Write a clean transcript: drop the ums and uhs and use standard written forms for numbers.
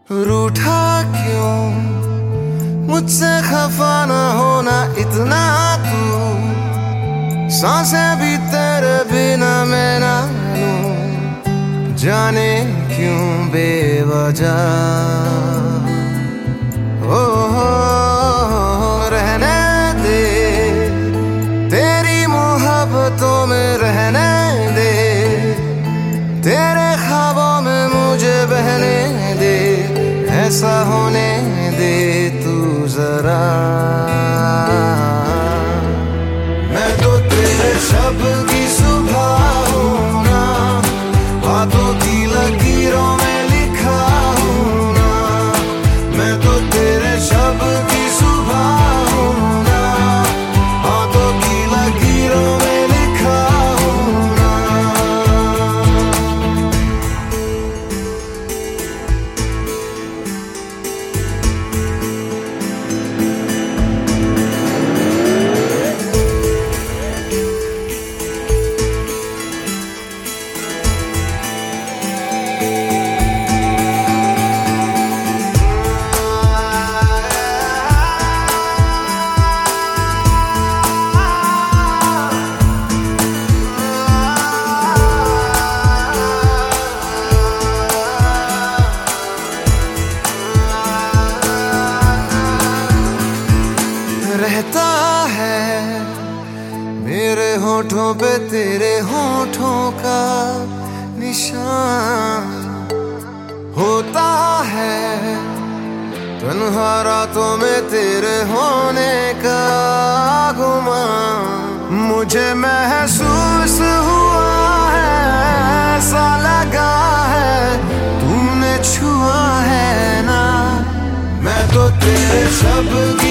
रूठा क्यों मुझसे खफा न होना इतना तू, सांसें भी तेरे बिना मैं ना लूं, जाने क्यों बेवजह। ओ रहने दे तेरी मोहब्बतों में, रहने दे तेरे ख्वाबों में मुझे बहने दे, ऐसा होने दे तू जरा। मैं तो तेरे शब की सुबह हूँ ना, बातों की लकीरों में लिखा हूँ ना। मैं तो तेरे शब की सुबह हूँ ना, बातों की लकीरों में लिखा हूँ ना। रहता है मेरे होठों पे तेरे होठों का निशान, होता है तन्हा रातों में तेरे होने का गुमान। मुझे महसूस हुआ है, ऐसा लगा है तूने छुआ है ना। मैं तो तेरे शब की